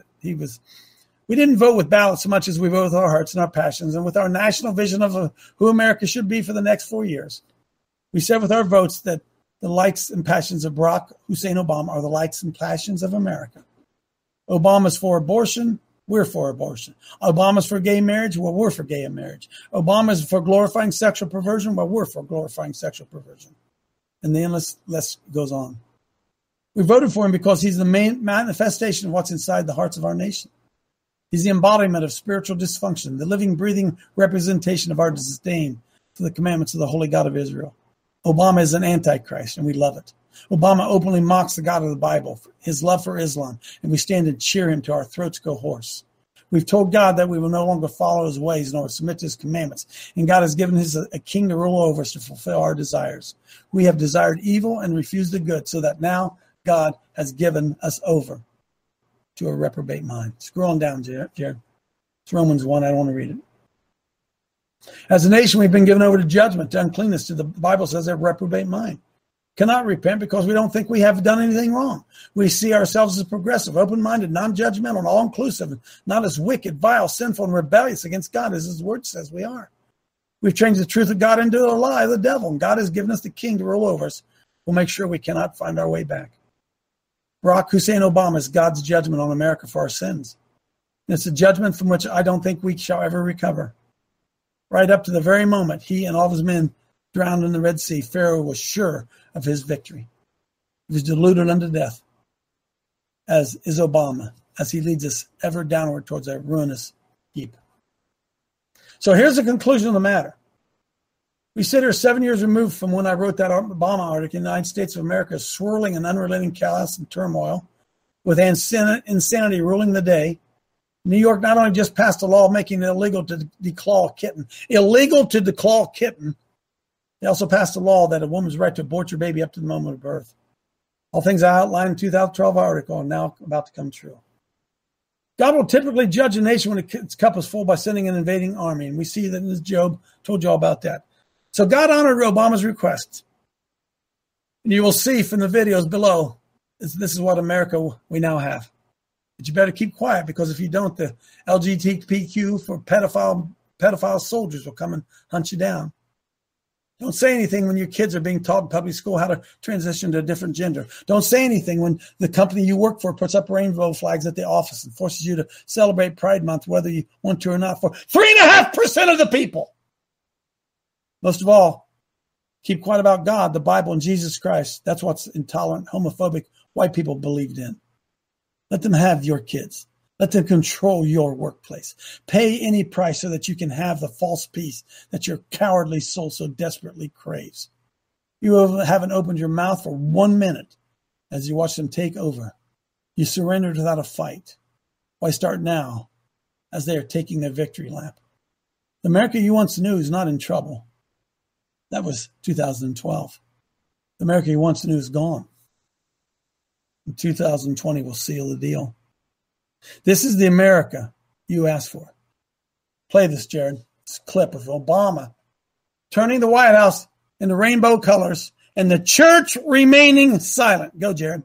We didn't vote with ballots so much as we vote with our hearts and our passions and with our national vision of who America should be for the next 4 years. We said with our votes that the likes and passions of Barack Hussein Obama are the likes and passions of America. Obama's for abortion. We're for abortion. Obama's for gay marriage. Well, we're for gay marriage. Obama's for glorifying sexual perversion. Well, we're for glorifying sexual perversion. And the endless list goes on. We voted for him because he's the main manifestation of what's inside the hearts of our nation. He's the embodiment of spiritual dysfunction, the living, breathing representation of our disdain for the commandments of the Holy God of Israel. Obama is an antichrist, and we love it. Obama openly mocks the God of the Bible, his love for Islam, and we stand and cheer him till our throats go hoarse. We've told God that we will no longer follow his ways nor submit to his commandments, and God has given us a king to rule over us to fulfill our desires. We have desired evil and refused the good, so that now God has given us over to a reprobate mind. Scrolling down, Jared. It's Romans 1. I don't want to read it. As a nation, we've been given over to judgment, to uncleanness, to the Bible says a reprobate mind. cannot repent because we don't think we have done anything wrong. We see ourselves as progressive, open-minded, non-judgmental, and all-inclusive, not as wicked, vile, sinful, and rebellious against God as his word says we are. We've changed the truth of God into a lie of the devil, and God has given us the king to rule over us. We'll make sure we cannot find our way back. Barack Hussein Obama is God's judgment on America for our sins. And it's a judgment from which I don't think we shall ever recover. Right up to the very moment he and all of his men drowned in the Red Sea, Pharaoh was sure of his victory. He was deluded unto death, as is Obama, as he leads us ever downward towards a ruinous heap. So here's the conclusion of the matter. We sit here 7 years removed from when I wrote that Obama article. The United States of America is swirling in unrelenting chaos and turmoil, with insanity ruling the day. New York not only just passed a law making it illegal to declaw a kitten. Illegal to declaw a kitten. They also passed a law that a woman's right to abort your baby up to the moment of birth. All things I outlined in the 2012 article are now about to come true. God will typically judge a nation when its cup is full by sending an invading army. And we see that in this Job, told you all about that. So God honored Obama's request. And you will see from the videos below, this is what America we now have. But you better keep quiet, because if you don't, the LGBTQ for pedophile soldiers will come and hunt you down. Don't say anything when your kids are being taught in public school how to transition to a different gender. Don't say anything when the company you work for puts up rainbow flags at the office and forces you to celebrate Pride Month, whether you want to or not, for 3.5% of the people. Most of all, keep quiet about God, the Bible, and Jesus Christ. That's what's intolerant, homophobic white people believed in. Let them have your kids. Let them control your workplace. Pay any price so that you can have the false peace that your cowardly soul so desperately craves. You haven't opened your mouth for 1 minute as you watch them take over. You surrendered without a fight. Why start now as they are taking their victory lap? The America you once knew is not in trouble. That was 2012. The America you once knew is gone. In 2020 will seal the deal. This is the America you asked for. Play this, Jared. It's a clip of Obama turning the White House into rainbow colors and the church remaining silent. Go, Jared.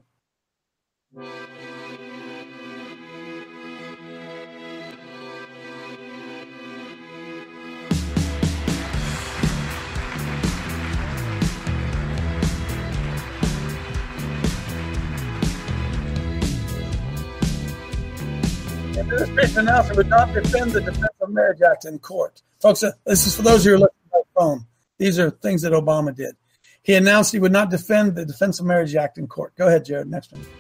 The administration announced it would not defend the Defense of Marriage Act in court. Folks, this is for those who are looking at my phone. These are things that Obama did. He announced he would not defend the Defense of Marriage Act in court. Go ahead, Jared. Next one.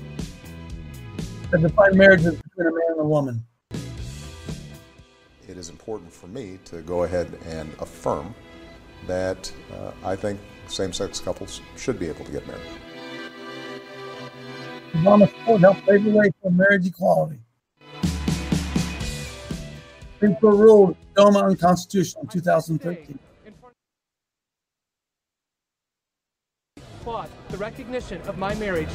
To define marriages between a man and a woman. It is important for me to go ahead and affirm that I think same-sex couples should be able to get married. Obama's support helped pave the way for marriage equality. Supreme Court ruled DOMA unconstitutional in 2013. The recognition of my marriage.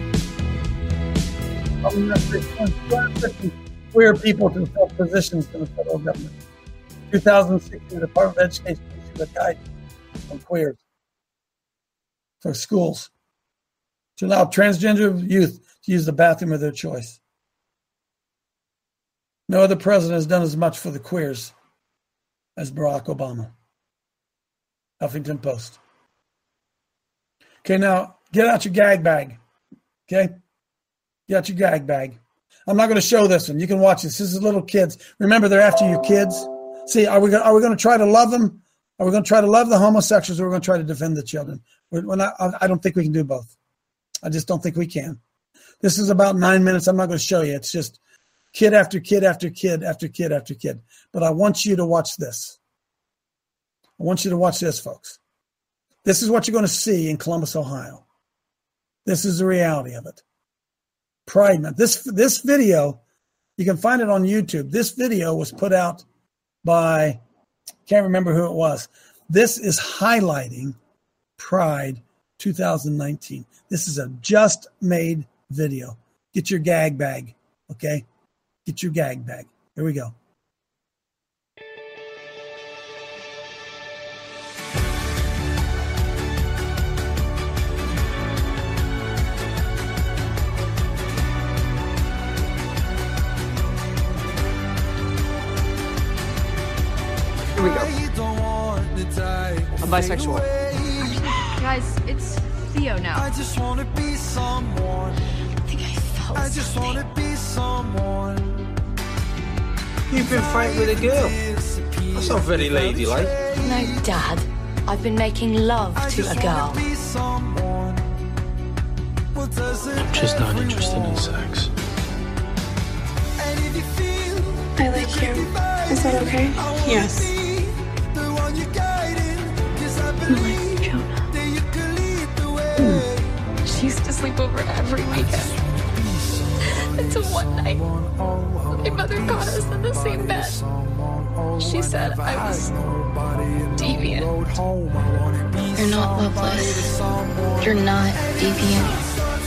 Queer people to fill positions in the federal government. 2016, the Department of Education issued a guidance on queers for schools to allow transgender youth to use the bathroom of their choice. No other president has done as much for the queers as Barack Obama. Huffington Post. Okay, now get out your gag bag. Okay? Get out your gag bag. I'm not going to show this one. You can watch this. This is little kids. Remember, they're after your kids. See, are we going to try to love them? Are we going to try to love the homosexuals, or are we going to try to defend the children? I don't think we can do both. I just don't think we can. This is about 9 minutes. I'm not going to show you. It's just kid after kid after kid after kid after kid. But I want you to watch this. I want you to watch this, folks. This is what you're going to see in Columbus, Ohio. This is the reality of it. Pride Month. This video, you can find it on YouTube. This video was put out by, can't remember who it was. This is highlighting Pride 2019. This is a just made video. Get your gag bag, okay? Get your gag bag. Here we go. we go. I'm bisexual. Guys, it's Theo now. I just want to be someone. I think I felt something. You've been fighting with a girl. That's not very ladylike. No, Dad. I've been making love to a girl. I'm just not interested in sex. I like you. Is that okay? Yes. I like Jonah. She used to sleep over every weekend. Until one night, my mother caught us in the same bed. She said I was deviant. You're not loveless. You're not deviant.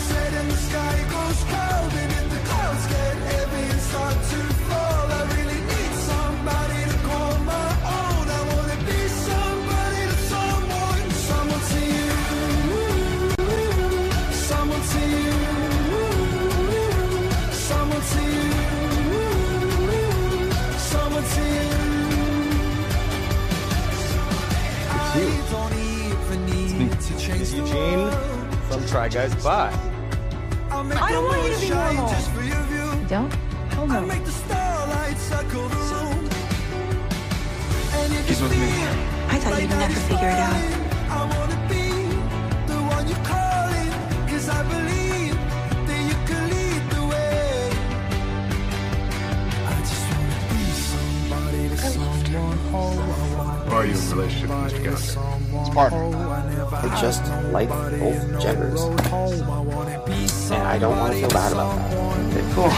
It's Eugene from Try Guys. Bye. I don't want you to be normal. Don't? Hell no. He's with me. I thought you'd never figure it out. Or are you in a relationship with Mr. Gallagher? It's partner. I just like both genders. And I don't want to feel bad about that. Okay, cool.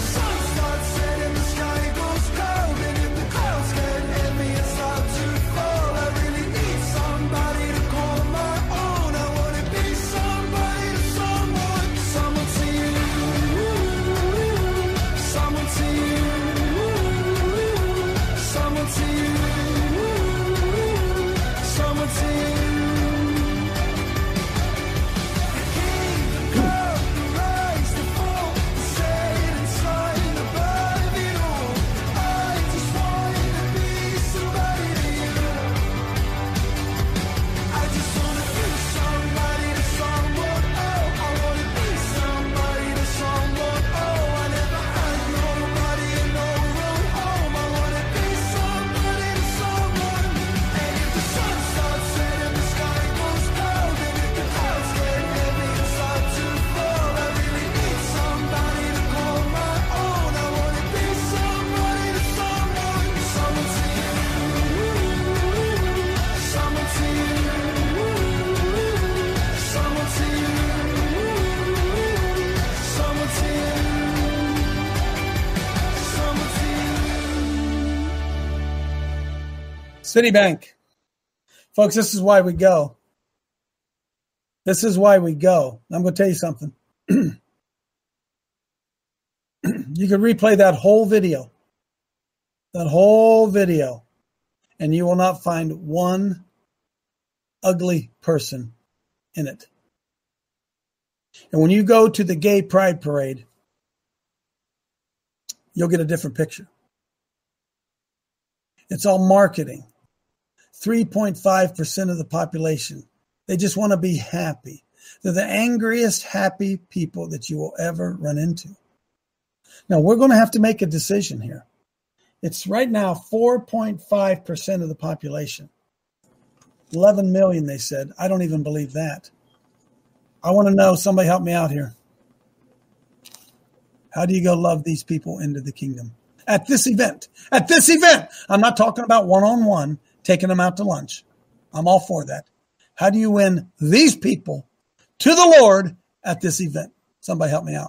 Citibank. Folks, this is why we go. This is why we go. I'm going to tell you something. You can replay that whole video. And you will not find one ugly person in it. And when you go to the gay pride parade, you'll get a different picture. It's all marketing. 3.5% of the population. They just want to be happy. They're the angriest happy people that you will ever run into. Now, we're going to have to make a decision here. It's right now 4.5% of the population. 11 million, they said. I don't even believe that. I want to know, somebody help me out here. How do you go love these people into the kingdom? At this event. I'm not talking about one-on-one, taking them out to lunch. I'm all for that. How do you win these people to the Lord at this event? Somebody help me out.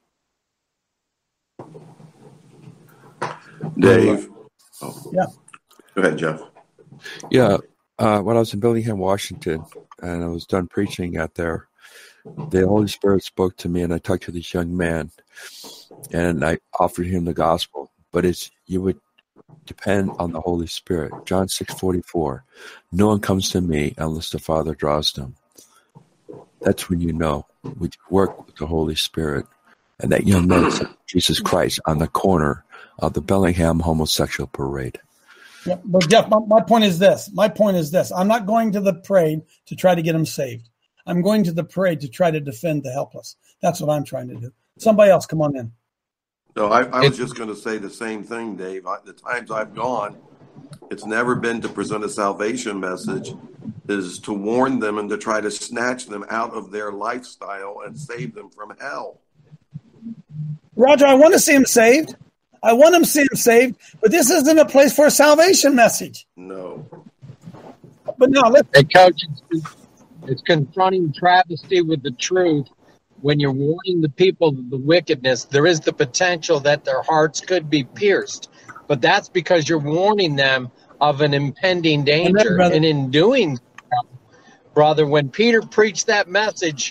Dave. Yeah. Go ahead, Jeff. Yeah. When I was in Bellingham, Washington, and I was done preaching out there, the Holy Spirit spoke to me, and I talked to this young man, and I offered him the gospel. But you would depend on the Holy Spirit. John 6:44. No one comes to me unless the Father draws them. That's when you know we work with the Holy Spirit. And that young man said Jesus Christ on the corner of the Bellingham homosexual parade. Yeah, but Jeff, my point is this. I'm not going to the parade to try to get them saved. I'm going to the parade to try to defend the helpless. That's what I'm trying to do. Somebody else, come on in. No, I was just going to say the same thing, Dave. The times I've gone, it's never been to present a salvation message. It is to warn them and to try to snatch them out of their lifestyle and save them from hell. Roger, I want to see them saved. But this isn't a place for a salvation message. No. But no, let's... Hey, Coach, it's confronting travesty with the truth. When you're warning the people of the wickedness, there is the potential that their hearts could be pierced. But that's because you're warning them of an impending danger. And in doing so, brother, when Peter preached that message,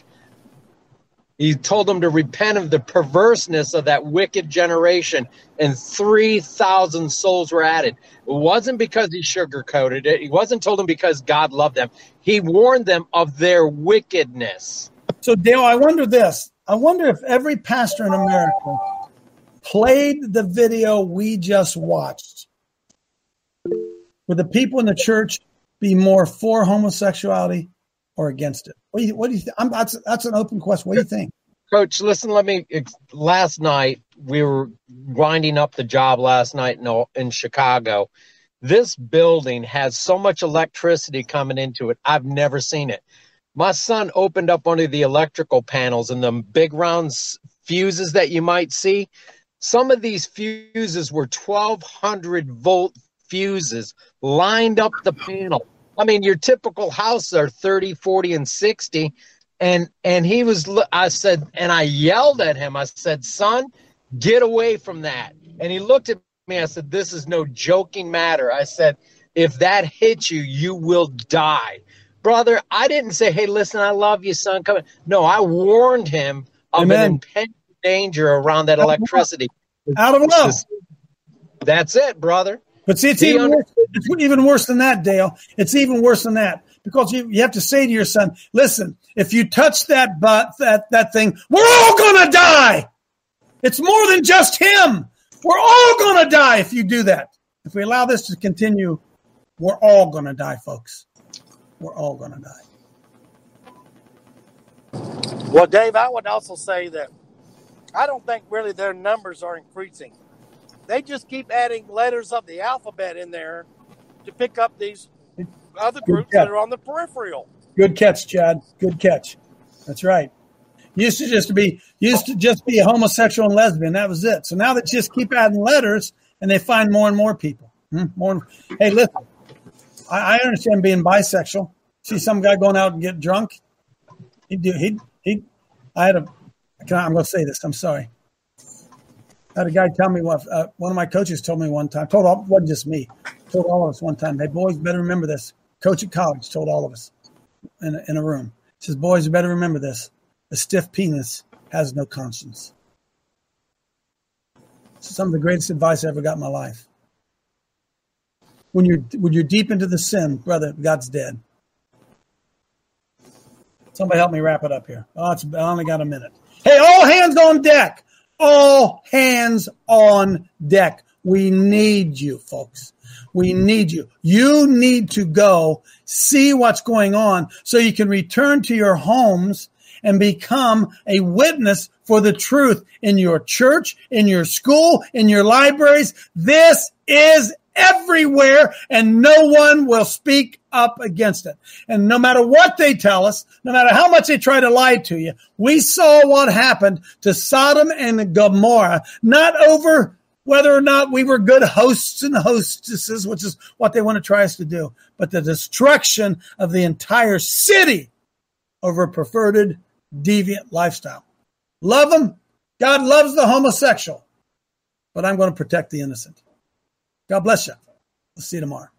he told them to repent of the perverseness of that wicked generation, and 3,000 souls were added. It wasn't because he sugarcoated it. He wasn't told them because God loved them. He warned them of their wickedness. So, Dale, I wonder this. I wonder if every pastor in America played the video we just watched. Would the people in the church be more for homosexuality or against it? What do you think? That's an open question. What do you think? Coach, listen, last night, we were winding up the job last night in Chicago. This building has so much electricity coming into it. I've never seen it. My son opened up one of the electrical panels, and the big round fuses that you might see, some of these fuses were 1,200 volt fuses lined up the panel. I mean, your typical house are 30, 40, and 60. And I said, and I yelled at him. I said, son, get away from that. And he looked at me. I said, this is no joking matter. I said, if that hits you, you will die. Brother, I didn't say, hey, listen, I love you, son. Come. No, I warned him of an impending danger around that electricity. Out of love. That's it, brother. But see, it's even worse than that, Dale. It's even worse than that. Because you have to say to your son, listen, if you touch that thing, we're all going to die. It's more than just him. We're all going to die if you do that. If we allow this to continue, we're all going to die, folks. We're all going to die. Well, Dave, I would also say that I don't think really their numbers are increasing. They just keep adding letters of the alphabet in there to pick up these other groups that are on the peripheral. Good catch, Chad. Good catch. That's right. Used to just be a homosexual and lesbian. That was it. So now they just keep adding letters, and they find more and more people. Hey, listen. I understand being bisexual. See some guy going out and get drunk. I'm going to say this. I'm sorry. I had a guy tell me one of my coaches told me one time. Wasn't just me. Told all of us one time. Hey, boys, better remember this. Coach at college told all of us in a room. He says, boys, you better remember this. A stiff penis has no conscience. It's some of the greatest advice I ever got in my life. When you're deep into the sin, brother, God's dead. Somebody help me wrap it up here. I only got a minute. Hey, all hands on deck. All hands on deck. We need you, folks. We need you. You need to go see what's going on so you can return to your homes and become a witness for the truth in your church, in your school, in your libraries. This is everywhere, and no one will speak up against it. And no matter what they tell us, no matter how much they try to lie to you, we saw what happened to Sodom and Gomorrah, not over whether or not we were good hosts and hostesses, which is what they want to try us to do, but the destruction of the entire city over a perverted, deviant lifestyle. Love them. God loves the homosexual, but I'm going to protect the innocent. God bless you. We'll see you tomorrow.